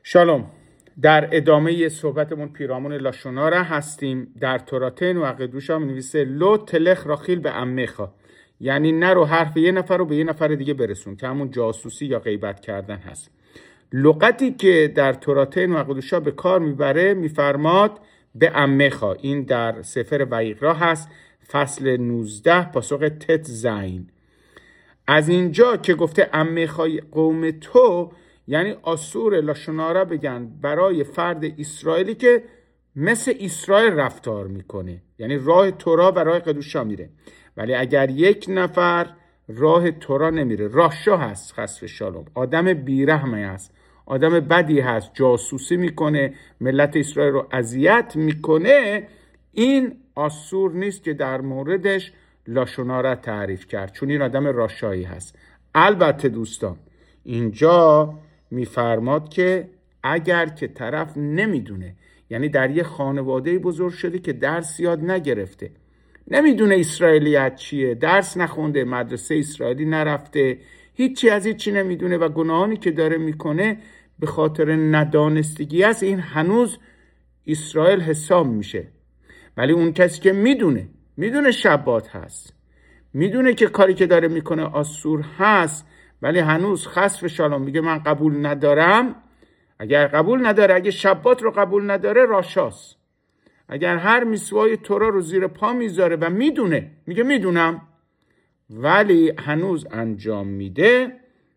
شالوم. در ادامه صحبتمون پیرامون لاشونارا هستیم. در توراتین و عقیدوشا می‌نویسه لو تلخ راخیل به عمخا، یعنی نرو حرف یه نفر رو به یه نفر دیگه برسون، که همون جاسوسی یا غیبت کردن هست. لغتی که در توراتین و عقیدوشا به کار میبره میفرماد به عمخا. این در سفر ویقرا هست، فصل 19 پاسخ تت زین. از اینجا که گفته عمخای قوم تو، یعنی آسور لاشونارا بگن برای فرد اسرائیلی که مثل اسرائیل رفتار میکنه، یعنی راه تورا و راه قدوشا میره. ولی اگر یک نفر راه تورا نمیره، راشا هست، خسف شالوم، آدم بیرحمه هست، آدم بدی هست، جاسوسی میکنه، ملت اسرائیل رو اذیت میکنه، این آسور نیست که در موردش لاشونارا تعریف کرد، چون این آدم راشایی هست. البته دوستان اینجا میفرماد که اگر که طرف نمیدونه، یعنی در یه خانواده بزرگ شده که درس یاد نگرفته، نمیدونه اسرائیلیت چیه، درس نخونده، مدرسه اسرائیلی نرفته، هیچی از هیچی نمیدونه و گناهانی که داره میکنه به خاطر ندانستگی است، این هنوز اسرائیل حساب میشه. ولی اون کسی که میدونه شبات هست، میدونه که کاری که داره میکنه آسور هست، ولی هنوز خسف شالوم میگه من قبول ندارم. اگر قبول نداره، اگه شبات رو قبول نداره، راشاست. اگر هر میسوای تورا رو زیر پا میذاره و میدونه، میگه میدونم، ولی هنوز انجام میده،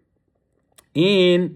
این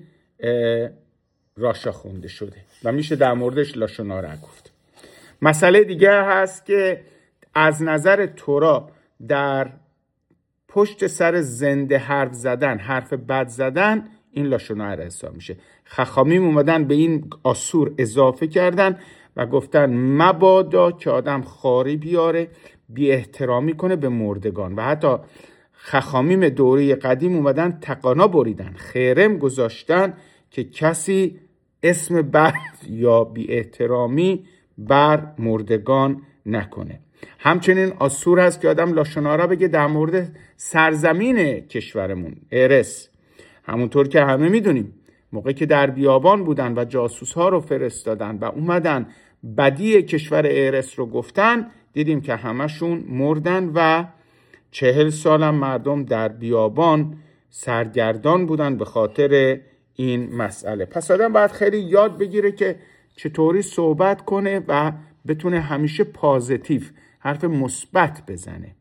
راشا خونده شده و میشه در موردش لاشونارا گفت. مسئله دیگه هست که از نظر تورا در پشت سر زنده حرف زدن، حرف بد زدن، این لاشونارا حساب میشه. خخامیم اومدن به این آسور اضافه کردن و گفتن مبادا که آدم خاری بیاره، بی احترامی کنه به مردگان. و حتی خخامیم دوره قدیم اومدن تقانا بریدن، خرم گذاشتن که کسی اسم بد یا بی احترامی بر مردگان نکنه. همچنین آسور هست که آدم لاشونارا بگه در مورد سرزمین کشورمون، ارس. همونطور که همه میدونیم موقعی که در بیابان بودن و جاسوس ها رو فرستادن و اومدن بدی کشور ارس رو گفتن، دیدیم که همشون مردن و 40 سالم مردم در بیابان سرگردان بودن به خاطر این مسئله. پس آدم باید خیلی یاد بگیره که چطوری صحبت کنه و بتونه همیشه پازیتیو، حرف مثبت بزنه.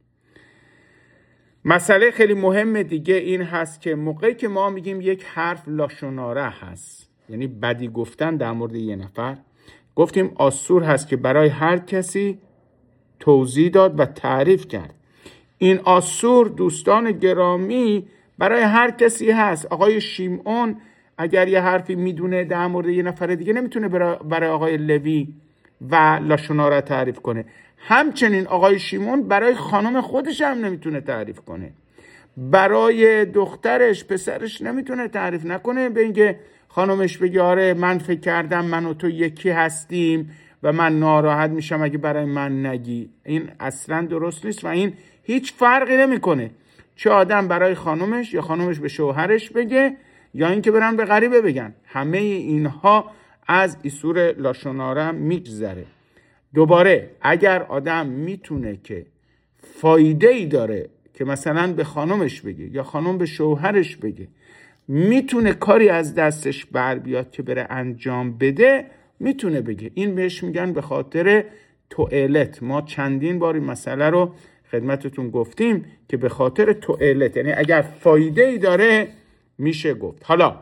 مسئله خیلی مهم دیگه این هست که موقعی که ما میگیم یک حرف لاشونارا هست، یعنی بدی گفتن در مورد یه نفر، گفتیم آسور هست که برای هر کسی توضیح داد و تعریف کرد. این آسور دوستان گرامی برای هر کسی هست. آقای شیمعون اگر یه حرفی میدونه در مورد یه نفر دیگه، نمیتونه برای آقای لوی و لاشونارا تعریف کنه. همچنین آقای شیمعون برای خانم خودش هم نمیتونه تعریف کنه، برای دخترش، پسرش نمیتونه تعریف نکنه، به اینکه خانمش بگه آره من فکر کردم من و تو یکی هستیم و من ناراحت میشم اگه برای من نگی. این اصلا درست نیست و این هیچ فرقی نمیکنه چه آدم برای خانمش یا خانمش به شوهرش بگه یا اینکه برن به غریبه بگن. همه اینها از ایسور لاشونارا میگذره. دوباره اگر آدم میتونه که فایده ای داره که مثلا به خانمش بگه یا خانم به شوهرش بگه، میتونه کاری از دستش بر بیاد که بره انجام بده، میتونه بگه. این بهش میگن به خاطر توالت. ما چندین بار این مسئله رو خدمتتون گفتیم که به خاطر توالت، یعنی اگر فایده ای داره میشه گفت. حالا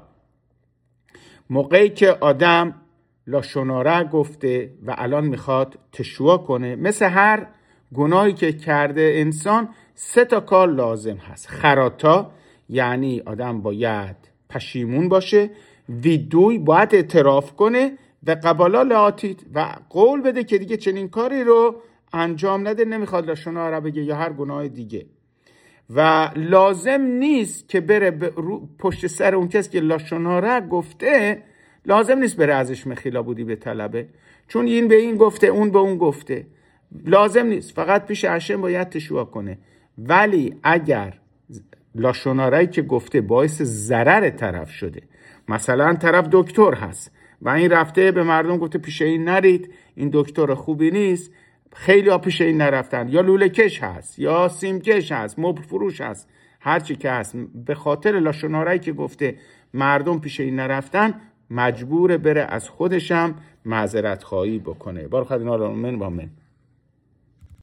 موقعی که آدم لاشونارا گفته و الان میخواد تشویع کنه، مثل هر گناهی که کرده انسان 3 کار لازم هست. خراتا، یعنی آدم باید پشیمون باشه، ویدوی، باید اعتراف کنه، و قبالا لاتید، و قول بده که دیگه چنین کاری رو انجام نده، نمیخواد لاشونارا بگه یا هر گناه دیگه. و لازم نیست که بره پشت سر اون کسی که لاشونارا گفته، لازم نیست بره ازش مخیلا بودی به طلبه، چون این به این گفته، اون به اون گفته. لازم نیست، فقط پیش هشم باید تشویع کنه. ولی اگر لاشونارایی که گفته باعث ضرر طرف شده، مثلا طرف دکتر هست و این رفته به مردم گفته پیش این نرید، این دکتر خوبی نیست. خیلی ها پیش این نرفتن، یا لوله کش هست یا سیم کش هست، مبل فروش هست، هرچی که هست. به خاطر لاشونارایی که گفته مردم پیش این نرفتن مجبور بره از خودشم معذرت خواهی بکنه. بارک الله من و من.